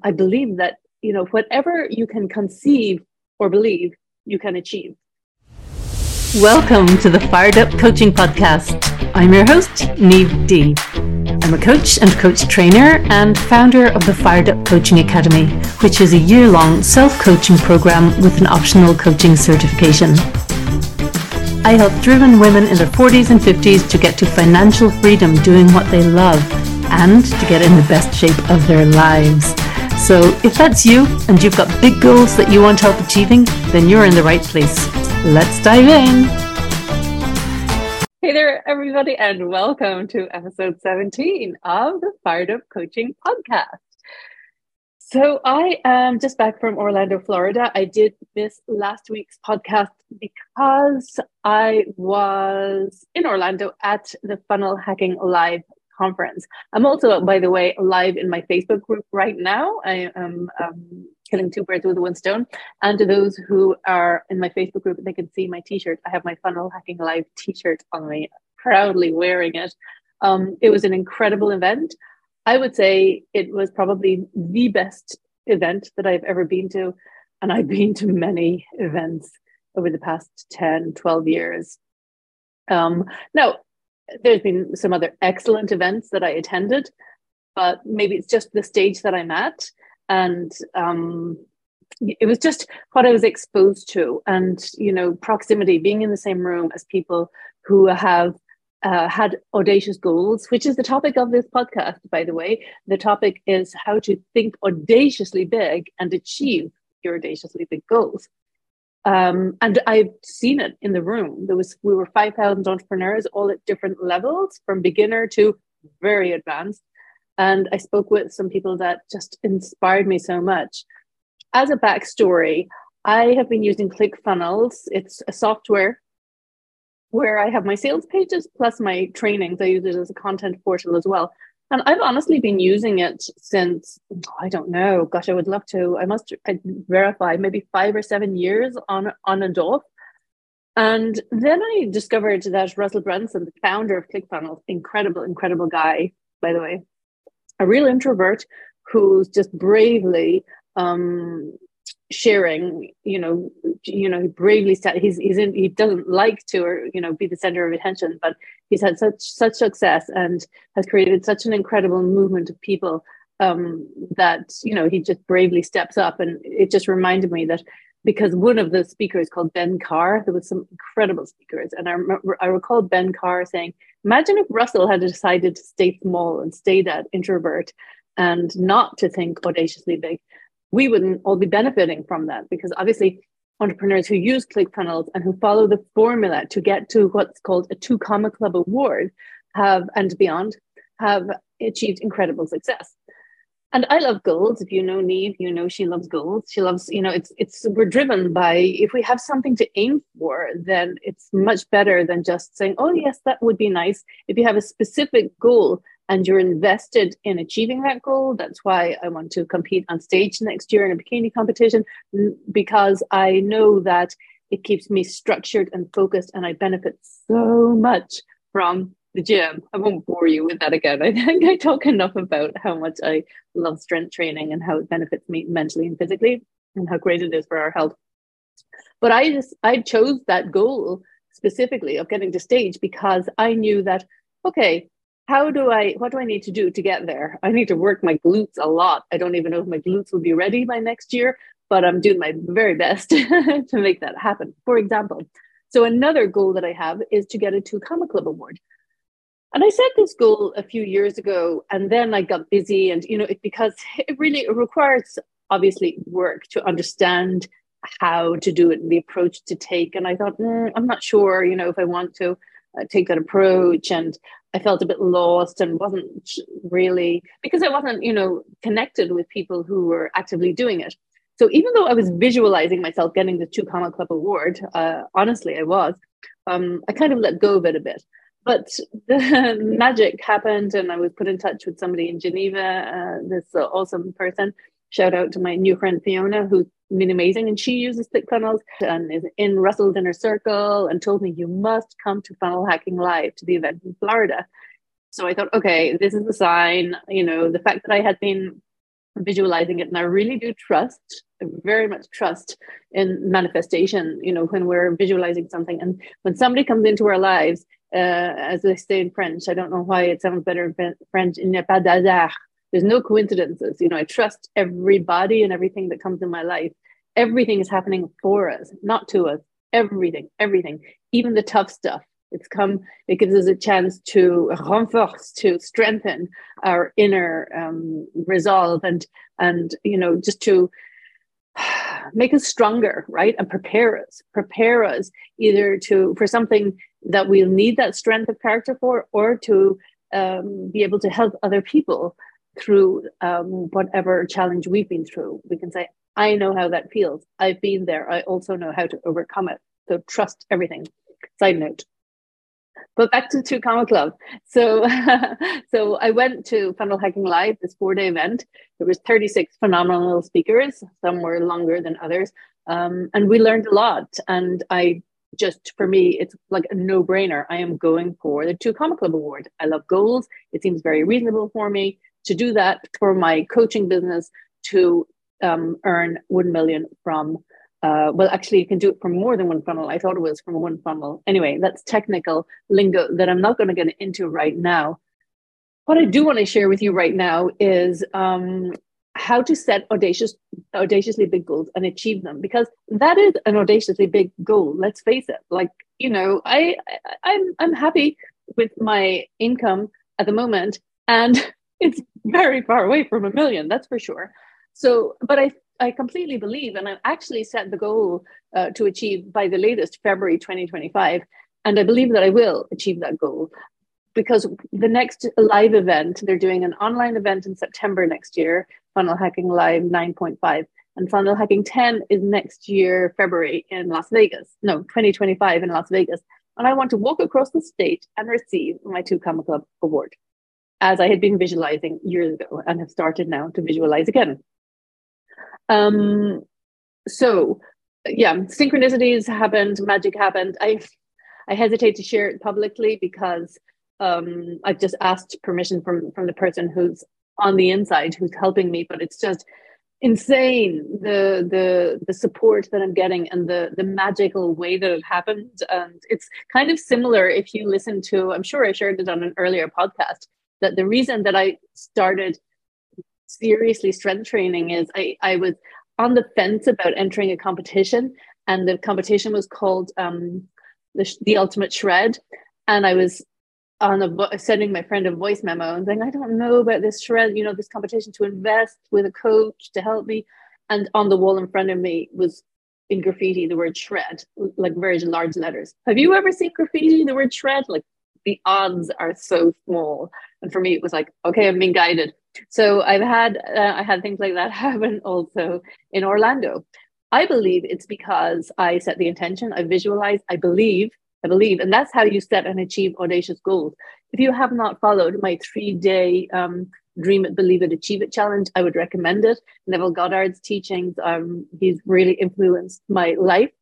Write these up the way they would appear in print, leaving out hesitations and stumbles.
I believe that, whatever you can conceive or believe, you can achieve. Welcome to the Fired Up Coaching Podcast. I'm your host, Neve D. I'm a coach and coach trainer and founder of the Fired Up Coaching Academy, which is a year-long self-coaching program with an optional coaching certification. I help driven women in their 40s and 50s to get to financial freedom doing what they love and to get in the best shape of their lives. So if that's you and you've got big goals that you want help achieving, then you're in the right place. Let's dive in. Hey there, everybody, and welcome to episode 17 of the Fired Up Coaching Podcast. So I am just back from Orlando, Florida. I did miss last week's podcast because I was in Orlando at the Funnel Hacking Live conference. I'm also, by the way, live in my Facebook group right now. I am killing two birds with one stone. And to those who are in my Facebook group, they can see my t-shirt. I have my Funnel Hacking Live t-shirt on me, proudly wearing it. It was an incredible event. I would say it was probably the best event that I've ever been to. And I've been to many events over the past 10, 12 years. Now, there's been some other excellent events that I attended, but maybe it's just the stage that I'm at. And it was just what I was exposed to. And, proximity, being in the same room as people who have had audacious goals, which is the topic of this podcast, by the way. The topic is how to think audaciously big and achieve your audaciously big goals. And I've seen it in the room. We were 5,000 entrepreneurs, all at different levels, from beginner to very advanced. And I spoke with some people that just inspired me so much. As a backstory, I have been using ClickFunnels. It's a software where I have my sales pages plus my trainings. I use it as a content portal as well. And I've honestly been using it since, I don't know, gosh, I would love to. I'd verify, maybe 5 or 7 years on and off. And then I discovered that Russell Brunson, the founder of ClickFunnels, incredible guy, by the way, a real introvert who's just bravely sharing, he bravely said he doesn't like to, be the center of attention, but he's had such success and has created such an incredible movement of people that, he just bravely steps up. And it just reminded me that because one of the speakers called Ben Carr, there was some incredible speakers. And I recall Ben Carr saying, imagine if Russell had decided to stay small and stay that introvert and not to think audaciously big. We wouldn't all be benefiting from that, because obviously entrepreneurs who use ClickFunnels and who follow the formula to get to what's called a 2 Comma Club award and beyond have achieved incredible success. And I love goals. If you know Neve, she loves goals. She loves, we're driven by, if we have something to aim for, then it's much better than just saying, oh yes, that would be nice. If you have a specific goal and you're invested in achieving that goal, that's why I want to compete on stage next year in a bikini competition, because I know that it keeps me structured and focused, and I benefit so much from the gym. I won't bore you with that again. I think I talk enough about how much I love strength training and how it benefits me mentally and physically and how great it is for our health. But I chose that goal specifically of getting to stage because I knew that, okay, what do I need to do to get there? I need to work my glutes a lot. I don't even know if my glutes will be ready by next year, but I'm doing my very best to make that happen. For example, so another goal that I have is to get a 2 Comma Club award. And I set this goal a few years ago, and then I got busy, and because it requires obviously work to understand how to do it and the approach to take. And I thought, I'm not sure, if I want to take that approach. And I felt a bit lost and wasn't really, because I wasn't, connected with people who were actively doing it. So even though I was visualizing myself getting the 2 Comma Club award, honestly, I was, I kind of let go of it a bit. But the magic happened, and I was put in touch with somebody in Geneva, this awesome person. Shout out to my new friend Fiona, who's been amazing, and she uses ClickFunnels and is in Russell's inner circle, and told me, you must come to Funnel Hacking Live, to the event in Florida. So I thought, okay, this is a sign. The fact that I had been visualizing it. And I really do trust, very much trust in manifestation, you know, when we're visualizing something. And when somebody comes into our lives, as they say in French, I don't know why it sounds better in French, il n'y a pas d'hasard. There's no coincidences. You know, I trust everybody and everything that comes in my life. Everything is happening for us, not to us. Everything, even the tough stuff. It gives us a chance to renforce, to strengthen our inner resolve and, you know, just to make us stronger, right? And prepare us either for something that we'll need that strength of character for, or to be able to help other people through whatever challenge we've been through. We can say, I know how that feels. I've been there. I also know how to overcome it. So trust everything. Side note. But back to Two Comma Club. So, so I went to Funnel Hacking Live, this 4-day event. There was 36 phenomenal speakers. Some were longer than others. And we learned a lot. And for me, it's like a no-brainer. I am going for the Two Comma Club award. I love goals. It seems very reasonable for me to do that for my coaching business, to earn 1 million from well, actually, you can do it from more than one funnel. I thought it was from one funnel. Anyway, that's technical lingo that I'm not going to get into right now. What I do want to share with you right now is how to set audaciously big goals and achieve them, because that is an audaciously big goal. Let's face it. Like, you know, I'm happy with my income at the moment, and it's very far away from 1 million. That's for sure. So, but I completely believe, and I actually set the goal to achieve by the latest February 2025. And I believe that I will achieve that goal, because the next live event, they're doing an online event in September next year, Funnel Hacking Live 9.5. And Funnel Hacking 10 is next year, February in Las Vegas. No, 2025 in Las Vegas. And I want to walk across the stage and receive my Two Comma Club award, as I had been visualizing years ago and have started now to visualize again. So yeah, synchronicities happened, magic happened. I hesitate to share it publicly because I've just asked permission from the person who's on the inside, who's helping me, but it's just insane, the support that I'm getting and the magical way that it happened. And it's kind of similar if you listen to, I'm sure I shared it on an earlier podcast, that the reason that I started seriously strength training is I was on the fence about entering a competition, and the competition was called the Ultimate Shred, and I was sending my friend a voice memo and saying, I don't know about this shred, you know, this competition, to invest with a coach to help me. And on the wall in front of me was in graffiti the word shred, like very large letters. Have you ever seen graffiti the word shred? Like, the odds are so small. And for me, it was like, okay, I'm being guided. So I had things like that happen also in Orlando. I believe it's because I set the intention, I visualize, I believe, and that's how you set and achieve audacious goals. If you have not followed my 3-day Dream It, Believe It, Achieve It challenge, I would recommend it. Neville Goddard's teachings, he's really influenced my life.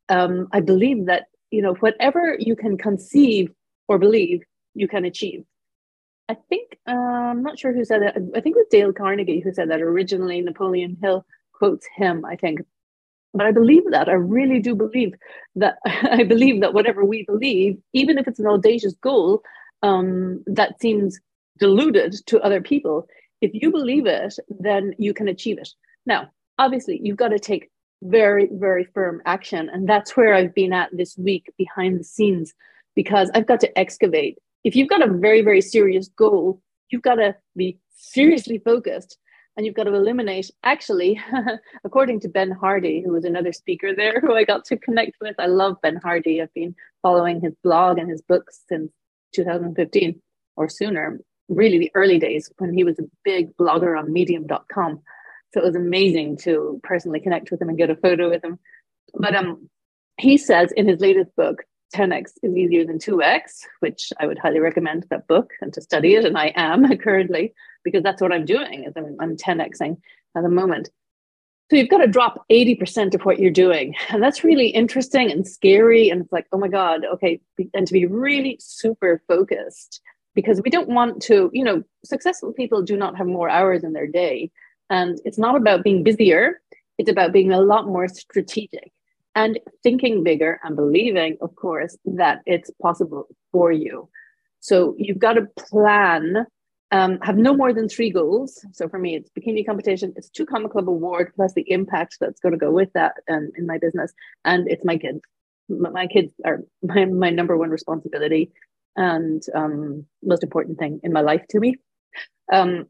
I believe that, you know, whatever you can conceive or believe, you can achieve. I think, I'm not sure who said that. I think it was Dale Carnegie who said that originally. Napoleon Hill quotes him, I think. But I believe that. I really do believe that. I believe that whatever we believe, even if it's an audacious goal that seems deluded to other people, if you believe it, then you can achieve it. Now, obviously, you've got to take very, very firm action. And that's where I've been at this week behind the scenes, because I've got to excavate. If you've got a very, very serious goal, you've got to be seriously focused, and you've got to eliminate, actually, according to Ben Hardy, who was another speaker there who I got to connect with. I love Ben Hardy. I've been following his blog and his books since 2015 or sooner, really the early days when he was a big blogger on medium.com. So it was amazing to personally connect with him and get a photo with him. But he says in his latest book, 10x is easier than 2x, which I would highly recommend that book and to study it. And I am currently, because that's what I'm doing, is I'm 10xing at the moment. So you've got to drop 80% of what you're doing. And that's really interesting and scary. And it's like, oh my God, okay. And to be really super focused, because we don't want to, you know, successful people do not have more hours in their day. And it's not about being busier. It's about being a lot more strategic and thinking bigger and believing, of course, that it's possible for you. So you've got to plan, have no more than 3 goals. So for me, it's bikini competition, it's 2 Comma Club award, plus the impact that's going to go with that in my business. And it's my kids. My kids are my number one responsibility and most important thing in my life to me. And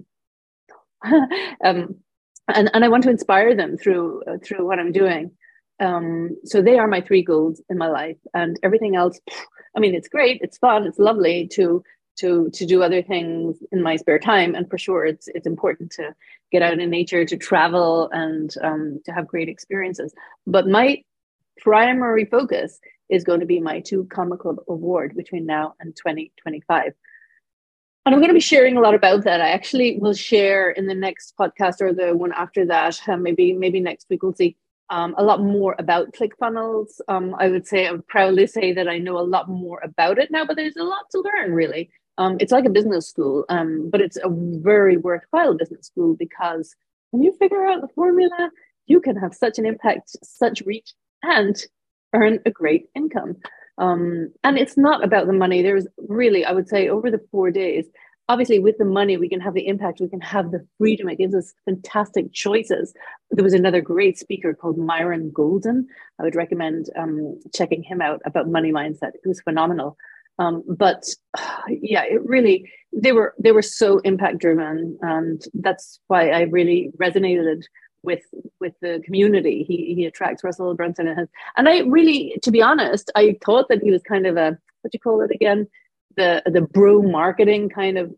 I want to inspire them through what I'm doing. So they are my 3 goals in my life, and everything else. I mean, it's great, it's fun, it's lovely to do other things in my spare time, and for sure, it's important to get out in nature, to travel, and to have great experiences. But my primary focus is going to be my 2 Comma Club award between now and 2025. And I'm going to be sharing a lot about that. I actually will share in the next podcast or the one after that, maybe next week, we'll see, a lot more about ClickFunnels. I would proudly say that I know a lot more about it now, but there's a lot to learn, really. It's like a business school, but it's a very worthwhile business school, because when you figure out the formula, you can have such an impact, such reach, and earn a great income. And it's not about the money. There's really, I would say, over the 4 days, obviously with the money, we can have the impact, we can have the freedom. It gives us fantastic choices. There was another great speaker called Myron Golden. I would recommend checking him out about money mindset. It was phenomenal. But yeah, it really, they were so impact driven. And that's why I really resonated with the community he attracts. Russell Brunson and I really, to be honest, I thought that he was kind of a, what do you call it again, the bro marketing kind of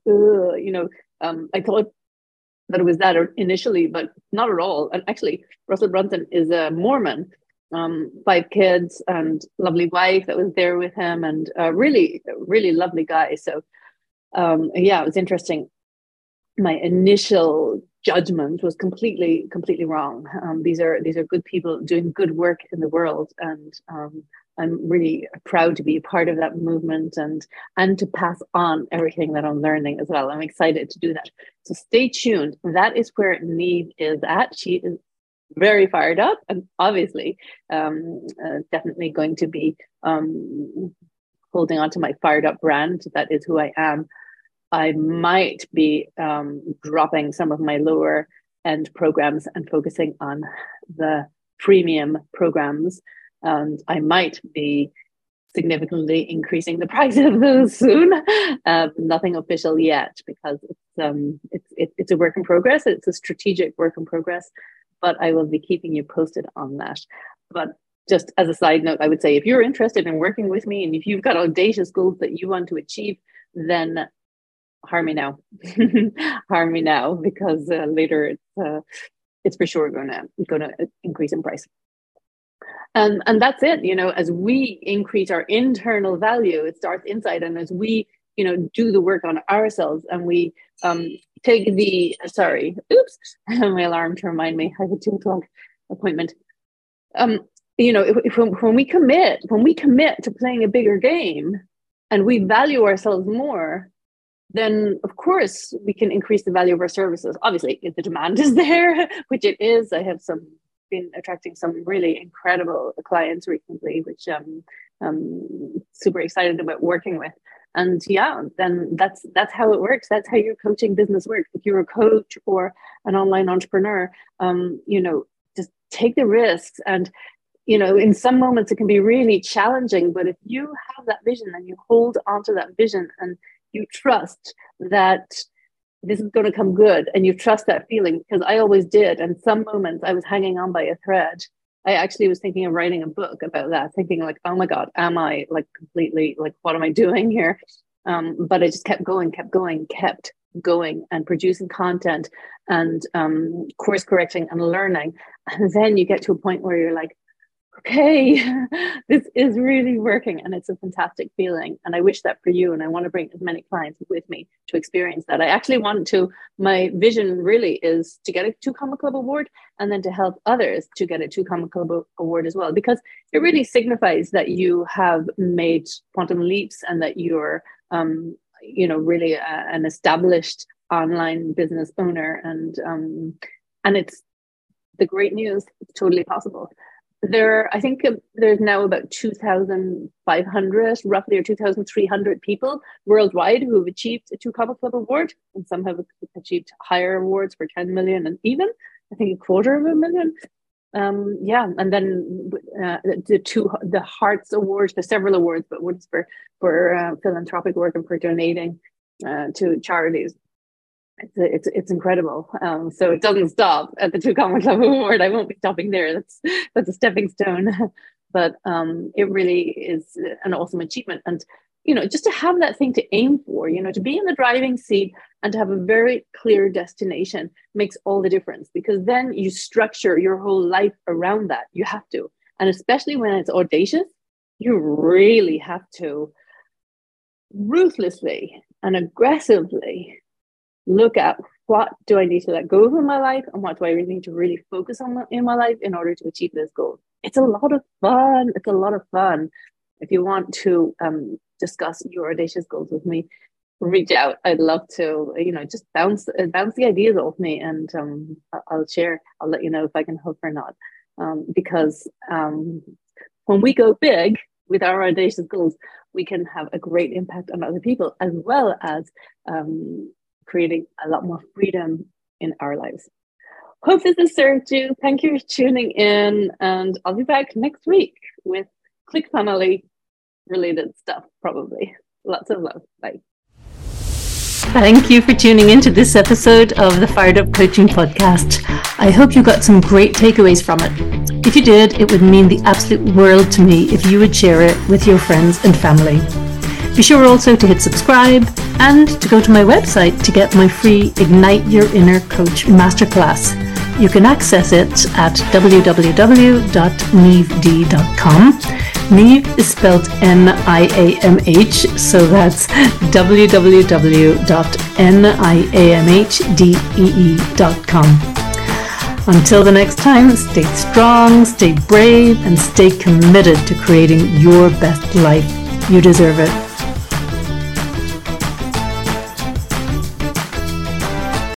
I thought that it was that initially, but not at all. And actually, Russell Brunson is a Mormon, 5 kids and lovely wife that was there with him, and really lovely guy. So yeah, it was interesting. My initial judgment was completely wrong. These are good people doing good work in the world, and I'm really proud to be a part of that movement and to pass on everything that I'm learning as well. I'm excited to do that. So stay tuned. That is where Niamh is at. She is very fired up, and obviously definitely going to be holding on to my fired up brand. That is who I am. I might be dropping some of my lower end programs and focusing on the premium programs. And I might be significantly increasing the price of those soon. Nothing official yet, because it's a work in progress. It's a strategic work in progress, but I will be keeping you posted on that. But just as a side note, I would say if you're interested in working with me and if you've got audacious goals that you want to achieve, then hire me now. Hire me now, because later it's for sure going to increase in price. And that's it. As we increase our internal value, it starts inside. And as we do the work on ourselves, and we take the my alarm to remind me I have a 2:00 appointment. When we commit to playing a bigger game, and we value ourselves more, then of course we can increase the value of our services. Obviously, if the demand is there, which it is. I have been attracting some really incredible clients recently, which I'm super excited about working with. And yeah, then that's how it works. That's how your coaching business works. If you're a coach or an online entrepreneur, just take the risks. And in some moments it can be really challenging, but if you have that vision and you hold onto that vision and you trust that this is going to come good, and you trust that feeling, because I always did. And some moments I was hanging on by a thread. I actually was thinking of writing a book about that, thinking like, oh my God, am I like completely, like, what am I doing here? But I just kept going, and producing content and course correcting and learning. And then you get to a point where you're like, okay, this is really working, and it's a fantastic feeling. And I wish that for you, and I want to bring as many clients with me to experience that. I actually want to, my vision really is to get a 2 Comma Club award, and then to help others to get a 2 Comma Club award as well, because it really signifies that you have made quantum leaps, and that you're really an established online business owner, and And it's the great news, it's totally possible. I think there's now about 2,500, roughly, or 2,300 people worldwide who have achieved a Two Comma Club award, and some have achieved higher awards for 10 million, and even, I think, 250,000. And then the Hearts Awards, there's several awards, but one's for philanthropic work and for donating to charities. It's incredible. So it doesn't stop at the Two Comma Club award. I won't be stopping there. That's a stepping stone. But it really is an awesome achievement. And, just to have that thing to aim for, to be in the driving seat and to have a very clear destination makes all the difference, because then you structure your whole life around that. You have to. And especially when it's audacious, you really have to ruthlessly and aggressively look at what do I need to let go of in my life, and what do I really need to really focus on in my life in order to achieve this goal. It's a lot of fun. It's a lot of fun. If you want to discuss your audacious goals with me, reach out. I'd love to, just bounce the ideas off me, and I'll share. I'll let you know if I can help or not. Because when we go big with our audacious goals, we can have a great impact on other people, as well as creating a lot more freedom in our lives. Hope this has served you. Thank you for tuning in, and I'll be back next week with ClickFunnels related stuff, probably. Lots of love. Bye. Thank you for tuning into this episode of the Fired Up Coaching Podcast. I hope you got some great takeaways from it. If you did, it would mean the absolute world to me if you would share it with your friends and family. Be sure also to hit subscribe and to go to my website to get my free Ignite Your Inner Coach Masterclass. You can access it at www.niamh.com. Niamh is spelled Niamh, so that's www.niamhdee.com. Until the next time, stay strong, stay brave, and stay committed to creating your best life. You deserve it.